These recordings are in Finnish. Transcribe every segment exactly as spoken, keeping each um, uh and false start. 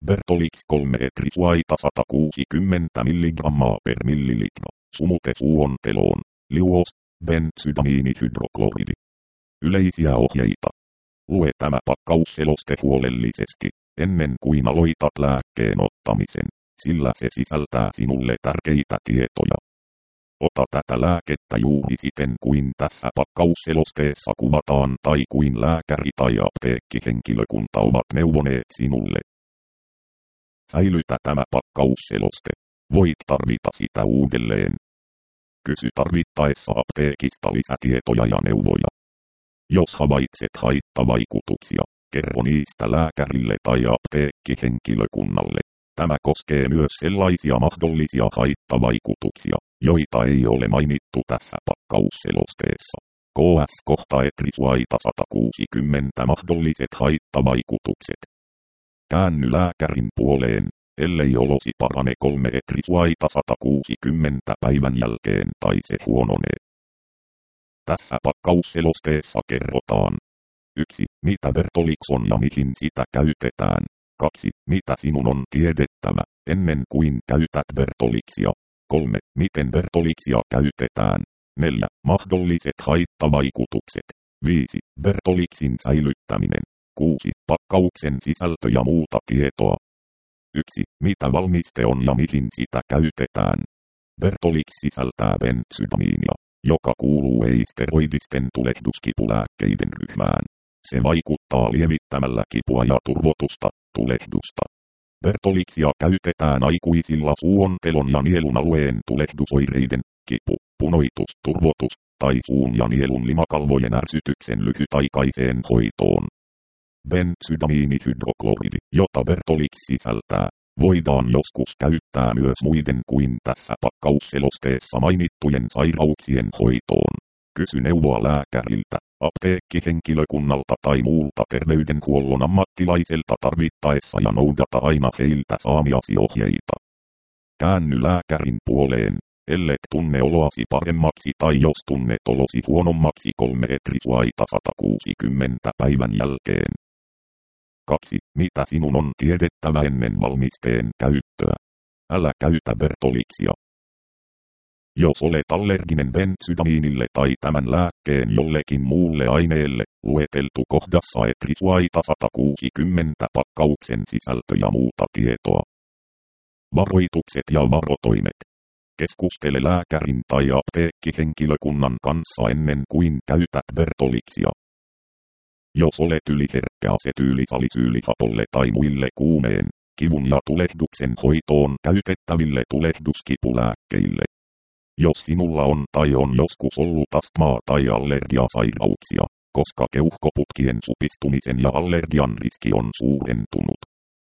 Bertolix kolme etrisuaita sata kuusikymmentä milligrammaa per millilitra. Sumutesuonteloon. Liuos. Bensydamiinihydrokloridi. Yleisiä ohjeita. Lue tämä pakkausseloste huolellisesti, ennen kuin aloitat lääkkeen ottamisen, sillä se sisältää sinulle tärkeitä tietoja. Ota tätä lääkettä juuri siten kuin tässä pakkausselosteessa kuvataan tai kuin lääkäri tai apteekkihenkilökunta ovat neuvoneet sinulle. Säilytä tämä pakkausseloste. Voit tarvita sitä uudelleen. Kysy tarvittaessa apteekista lisätietoja ja neuvoja. Jos havaitset haittavaikutuksia, kerro niistä lääkärille tai apteekkihenkilökunnalle. Tämä koskee myös sellaisia mahdollisia haittavaikutuksia, joita ei ole mainittu tässä pakkausselosteessa. K S kohta etrisuaita sata kuusikymmentä mahdolliset haittavaikutukset. Käänny lääkärin puoleen, ellei olosi parane kolme etrisuaita sata kuusikymmentä päivän jälkeen tai se huononee. Tässä pakkausselosteessa kerrotaan. yksi. Mitä Bertolix on ja mihin sitä käytetään. kaksi. Mitä sinun on tiedettävä, ennen kuin käytät Bertolixia. kolme. Miten Bertolixia käytetään. neljä. Mahdolliset haittavaikutukset. viisi. Bertolixin säilyttäminen. kuusi. Pakkauksen sisältö ja muuta tietoa. yksi. Mitä valmiste on ja mihin sitä käytetään. Bertolix sisältää bensydamiinia, joka kuuluu ei-steroidisten tulehduskipulääkkeiden ryhmään. Se vaikuttaa lievittämällä kipua ja turvotusta, tulehdusta. Bertolixia käytetään aikuisilla suontelon ja nielun alueen tulehdusoireiden, kipu, punoitus, turvotus, tai suun ja nielun limakalvojen ärsytyksen lyhytaikaiseen hoitoon. Bensydamiinihydrokloridi, jota Bertolix sisältää, voidaan joskus käyttää myös muiden kuin tässä pakkausselosteessa mainittujen sairauksien hoitoon. Kysy neuvoa lääkäriltä, apteekkihenkilökunnalta tai muulta terveydenhuollon ammattilaiselta tarvittaessa ja noudata aina heiltä saamiasi ohjeita. Käänny lääkärin puoleen, ellet tunne oloasi paremmaksi tai jos tunnet olosi huonommaksi kolme etrisuaita sata kuusikymmentä päivän jälkeen. kaksi. Mitä sinun on tiedettävä ennen valmisteen käyttöä? Älä käytä Bertolixia. Jos olet allerginen bensydamiinille tai tämän lääkkeen jollekin muulle aineelle, lueteltu kohdassa etrisuaita sata kuusikymmentä pakkauksen sisältö ja muuta tietoa. Varoitukset ja varotoimet. Keskustele lääkärin tai apteekkihenkilökunnan kanssa ennen kuin käytät Bertolixia. Jos olet yliherkkä asetyylisalisylihapolle tai muille kuumeen, kivun ja tulehduksen hoitoon käytettäville tulehduskipulääkkeille. Jos sinulla on tai on joskus ollut astmaa tai allergiasairauksia, koska keuhkoputkien supistumisen ja allergian riski on suurentunut.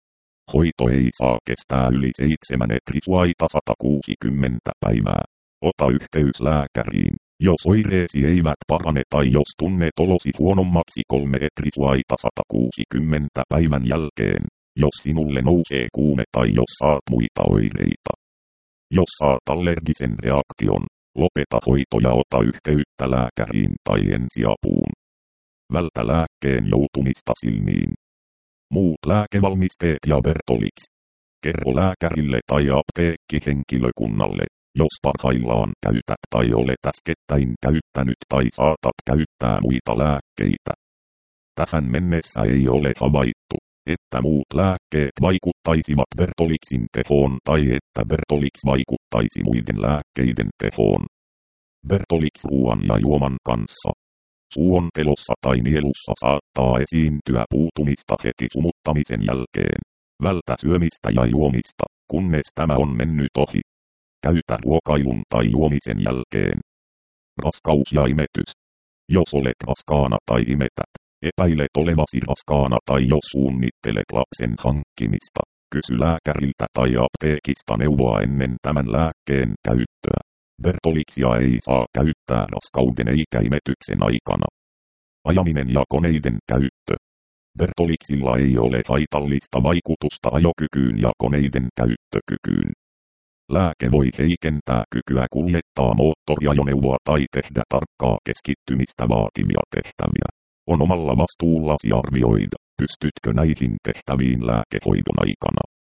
Hoito ei saa kestää yli seitsemän etrisuaita sata kuusikymmentä päivää. Ota yhteys lääkäriin, jos oireesi eivät parane tai jos tunnet olosi huonommaksi kolme etrisuaita sata kuusikymmentä päivän jälkeen, jos sinulle nousee kuume tai jos saat muita oireita. Jos saat allergisen reaktion, lopeta hoito ja ota yhteyttä lääkäriin tai ensiapuun. Vältä lääkkeen joutumista silmiin. Muut lääkevalmisteet ja Bertolix. Kerro lääkärille tai apteekkihenkilökunnalle, jos parhaillaan käytät tai olet äskettäin käyttänyt tai saatat käyttää muita lääkkeitä. Tähän mennessä ei ole havaittu, että muut lääkkeet vaikuttaisivat Bertolixin tehoon tai että Bertolix vaikuttaisi muiden lääkkeiden tehoon. Bertolix ruoan ja juoman kanssa. Suontelossa tai nielussa saattaa esiintyä puutumista heti sumuttamisen jälkeen. Vältä syömistä ja juomista, kunnes tämä on mennyt ohi. Käytä ruokailun tai juomisen jälkeen. Raskaus ja imetys. Jos olet raskaana tai imetät, epäilet olevasi raskaana tai jos suunnittelet lapsen hankkimista, kysy lääkäriltä tai apteekista neuvoa ennen tämän lääkkeen käyttöä. Bertolixia ei saa käyttää raskauden eikä imetyksen aikana. Ajaminen ja koneiden käyttö. Bertolixilla ei ole haitallista vaikutusta ajokykyyn ja koneiden käyttökykyyn. Lääke voi heikentää kykyä kuljettaa moottoriajoneuvoa tai tehdä tarkkaa keskittymistä vaativia tehtäviä. On omalla vastuullasi arvioida, pystytkö näihin tehtäviin lääkehoidon aikana.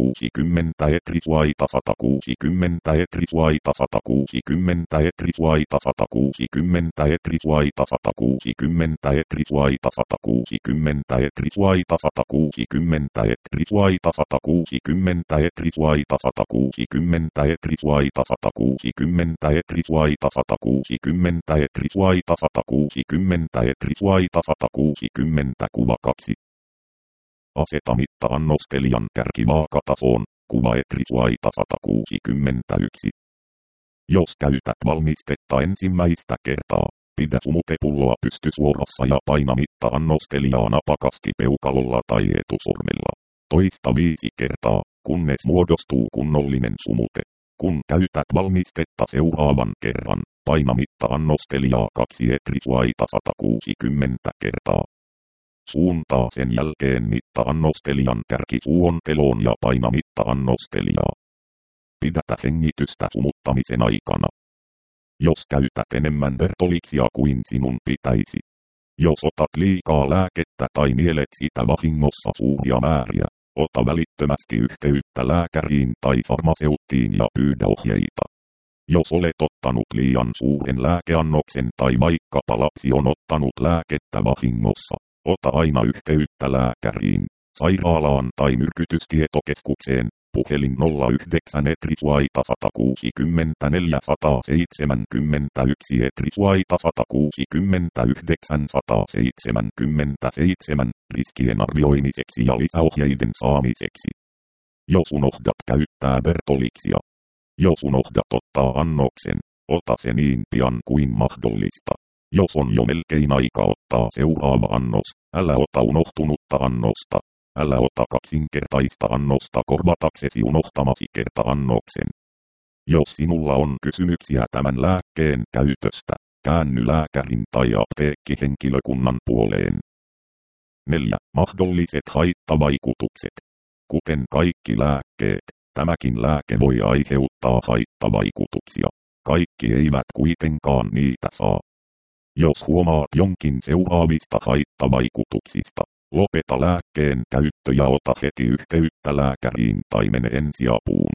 kuusikymmentä etrisvaita sata kuusikymmentä etrisvaita sata kuusikymmentä etrisvaita sata kuusikymmentä etrisvaita sata kuusikymmentä etrisvaita sata kuusikymmentä etrisvaita sata kuusikymmentä etrisvaita sata kuusikymmentä etrisvaita sata kuusikymmentä etrisvaita sata kuusikymmentä etrisvaita sata kuusikymmentä etrisvaita sata kuusikymmentä etrisvaita sata kuusikymmentä kuva kaksi. Aseta mitta-annostelijan kärki vaakatasoon, kuva etrisvaita sata kuusikymmentäyksi. Jos käytät valmistetta ensimmäistä kertaa, pidä sumutepulloa pystysuorassa ja paina mitta-annostelijaa napakasti peukalolla tai etusormella. Toista viisi kertaa, kunnes muodostuu kunnollinen sumute. Kun käytät valmistetta seuraavan kerran, paina mitta-annostelijaa kaksi etrisvaita sata kuusikymmentä kertaa. Suuntaa sen jälkeen mitta-annostelijan kärki suonteloon ja paina mitta-annostelijaa. Pidätä hengitystä sumuttamisen aikana. Jos käytät enemmän Bertoliksia kuin sinun pitäisi. Jos otat liikaa lääkettä tai nielet sitä vahingossa suuria määriä, ota välittömästi yhteyttä lääkäriin tai farmaseuttiin ja pyydä ohjeita. Jos olet ottanut liian suuren lääkeannoksen tai vaikkapa lapsi on ottanut lääkettä vahingossa, ota aina yhteyttä lääkäriin, sairaalaan tai myrkytystietokeskukseen, puhelin nolla yhdeksän etrisvaita sata kuusikymmentäneljä sata seitsemänkymmentäyksi etrisvaita sata kuusikymmentäyhdeksän sata seitsemänkymmentäseitsemän, riskien arvioimiseksi ja lisäohjeiden saamiseksi. Jos unohdat käyttää Bertoliksia. Jos unohdat ottaa annoksen, ota se niin pian kuin mahdollista. Jos on jo melkein aika ottaa seuraava annos, älä ota unohtunutta annosta. Älä ota kaksinkertaista annosta korvataksesi unohtamasi kerta-annoksen. Jos sinulla on kysymyksiä tämän lääkkeen käytöstä, käänny lääkärin tai apteekkihenkilökunnan puoleen. neljä. Mahdolliset haittavaikutukset. Kuten kaikki lääkkeet, tämäkin lääke voi aiheuttaa haittavaikutuksia. Kaikki eivät kuitenkaan niitä saa. Jos huomaat jonkin seuraavista haittavaikutuksista, lopeta lääkkeen käyttö ja ota heti yhteyttä lääkäriin tai mene ensiapuun.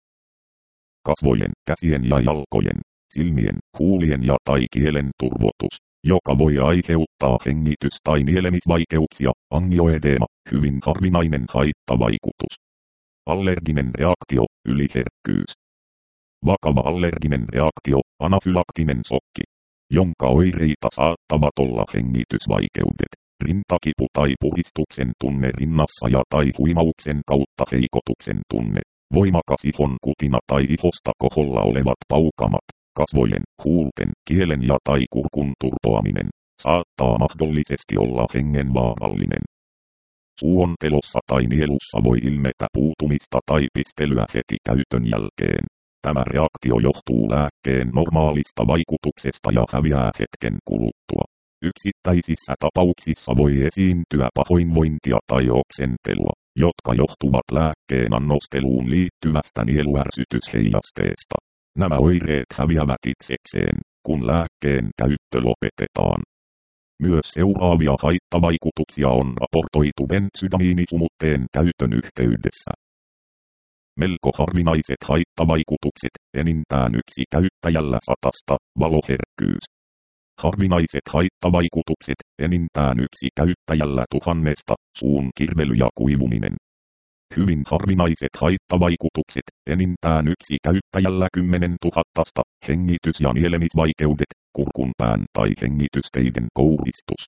Kasvojen, käsien ja jalkojen, silmien, huulien ja tai kielen turvotus, joka voi aiheuttaa hengitys- tai nielemisvaikeuksia, angioedeema, hyvin harvinainen haittavaikutus. Allerginen reaktio, yliherkkyys. Vakava allerginen reaktio, anafylaktinen sokki, jonka oireita saattavat olla hengitysvaikeudet, rintakipu tai puhistuksen tunne rinnassa ja tai huimauksen kautta heikotuksen tunne, voimakas ihon kutina tai ihosta koholla olevat paukamat, kasvojen, huulten, kielen ja tai kurkun turpoaminen, saattaa mahdollisesti olla hengenvaarallinen. Suontelossa tai nielussa voi ilmetä puutumista tai pistelyä heti käytön jälkeen. Tämä reaktio johtuu lääkkeen normaalista vaikutuksesta ja häviää hetken kuluttua. Yksittäisissä tapauksissa voi esiintyä pahoinvointia tai oksentelua, jotka johtuvat lääkkeen annosteluun liittyvästä nieluärsytysheijasteesta. Nämä oireet häviävät itsekseen, kun lääkkeen käyttö lopetetaan. Myös seuraavia haittavaikutuksia on raportoitu benzydamiinisumutteen käytön yhteydessä. Melko harvinaiset haittavaikutukset, enintään yksi käyttäjällä satasta, valoherkkyys. Harvinaiset haittavaikutukset, enintään yksi käyttäjällä tuhannesta, suun kirvely ja kuivuminen. Hyvin harvinaiset haittavaikutukset, enintään yksi käyttäjällä kymmenen tuhattasta, hengitys- ja nielemisvaikeudet, kurkunpään tai hengitysteiden kouristus.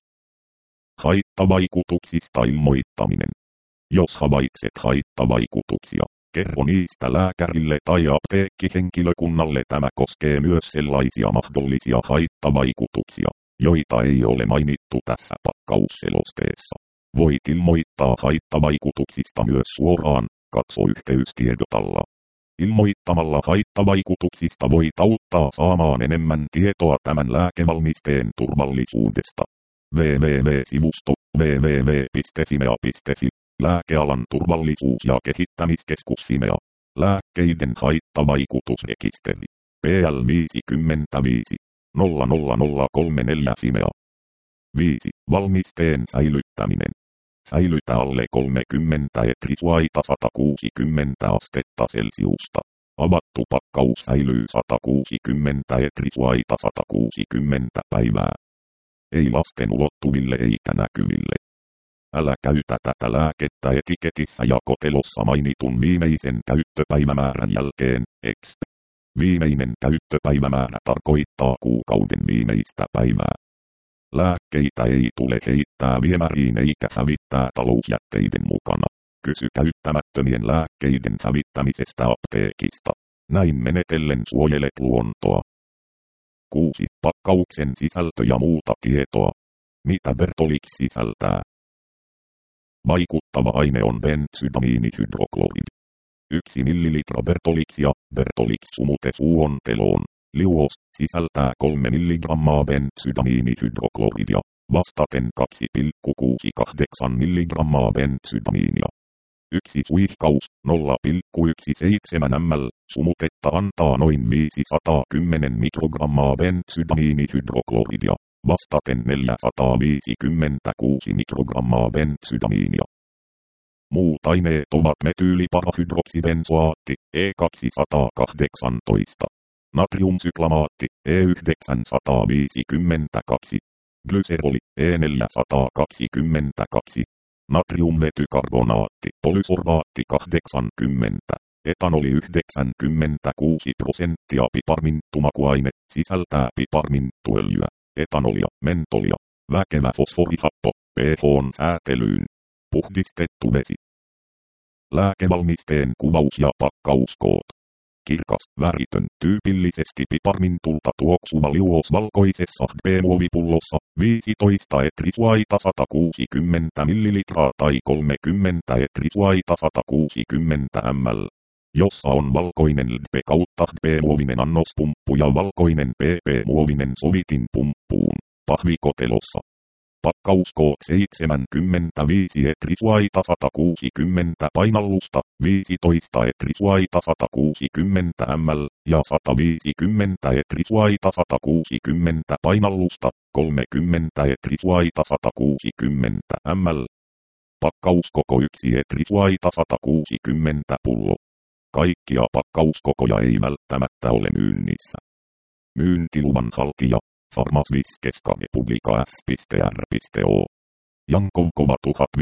Haittavaikutuksista ilmoittaminen. Jos havaitset haittavaikutuksia, kerro niistä lääkärille tai apteekkihenkilökunnalle. Tämä koskee myös sellaisia mahdollisia haittavaikutuksia, joita ei ole mainittu tässä pakkausselosteessa. Voit ilmoittaa haittavaikutuksista myös suoraan, katso yhteystiedotalla. Ilmoittamalla haittavaikutuksista voit auttaa saamaan enemmän tietoa tämän lääkevalmisteen turvallisuudesta. www-sivusto www piste fimea piste fi Lääkealan turvallisuus- ja kehittämiskeskus Fimea. Lääkkeiden haittavaikutusrekisteri. P L viisikymmentäviisi nolla nolla nolla kolme neljä Fimea. viisi. Valmisteen säilyttäminen. Säilytä alle kolmekymmentä etrisuaita sata kuusikymmentä astetta Celsiusta. Avattu pakkaus säilyy sata kuusikymmentä etrisuaita sata kuusikymmentä päivää. Ei lasten ulottuville eikä näkyville. Älä käytä tätä lääkettä etiketissä ja kotelossa mainitun viimeisen käyttöpäivämäärän jälkeen, exp. Viimeinen käyttöpäivämäärä tarkoittaa kuukauden viimeistä päivää. Lääkkeitä ei tule heittää viemäriin eikä hävittää talousjätteiden mukana. Kysy käyttämättömien lääkkeiden hävittämisestä apteekista. Näin menetellen suojelet luontoa. kuusi. Pakkauksen sisältö ja muuta tietoa. Mitä Bertolix sisältää? Vaikuttava aine on benzydamiinihydroklorid. yksi millilitra Bertolixia, Bertolix sumute suonteloon. Liuos sisältää kolme milligrammaa benzydamiinihydrokloridia, vastaten kaksi pilkku kuusikymmentäkahdeksan milligrammaa benzydamiinia. Yksi suihkaus, nolla pilkku seitsemäntoista millilitraa, sumutetta antaa noin viisisataakymmenen mikrogrammaa benzydamiinihydrokloridia, vastaten neljäsataaviisikymmentäkuusi mikrogrammaa benzydamiinia. Muut aineet ovat metyyliparahydroksibenzoaatti, E kaksisataakahdeksantoista. Natriumsyklamaatti, E yhdeksänsataaviisikymmentäkaksi. Glyseroli, E neljäsataakaksikymmentäkaksi. Natriumvetykarbonaatti, polysorbaatti kahdeksankymmentä. Etanoli yhdeksänkymmentäkuusi prosenttia piparminttumakuaine, sisältää piparminttuöljyä, etanolia, mentolia, väkevä fosforihappo, pH:n säätelyyn. Puhdistettu vesi. Lääkevalmisteen kuvaus ja pakkauskoot. Kirkas, väritön, tyypillisesti piparmintulta tuoksuva liuos valkoisessa H B-muovipullossa, viisitoista etrisuaita sata kuusikymmentä millilitraa tai kolmekymmentä etrisuaita sata kuusikymmentä millilitraa, jossa on valkoinen L D kautta H B-muovinen annospumppu ja valkoinen P P-muovinen sovitin pumppuun, pahvikotelossa. Pakkauskoot seitsemänkymmentäviisi etrisuaita sata kuusikymmentä painallusta, viisitoista etrisuaita sata kuusikymmentä millilitraa ja sata viisikymmentä etrisuaita sata kuusikymmentä painallusta, kolmekymmentä etrisuaita sata kuusikymmentä millilitraa. Pakkauskoko yksi etrisuaita sata kuusikymmentä pullo. Kaikkia pakkauskokoja ei välttämättä ole myynnissä. Myyntiluvan haltija. Farmasviskeska Republika S.R.O. Jankovkova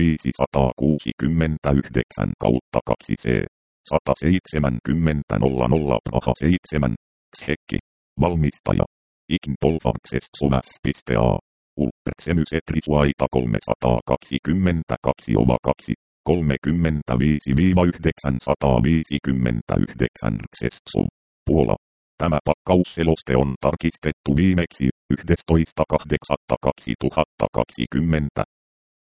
tuhatviisisataakuusikymmentäyhdeksän kautta kaksi C. sata seitsemänkymmentä nolla nolla Praha seitsemän. Xhekki. Valmistaja. Ignpolfarksessovas.a. Ulperksemys etrisuaita kolmesataakaksikymmentäkaksi ova kaksi. kolmekymmentäviisi yhdeksänsataaviisikymmentäyhdeksän Ksessov. Puola. Tämä pakkausseloste on tarkistettu viimeksi yhdestoista kahdeksatta kaksituhattakaksikymmentä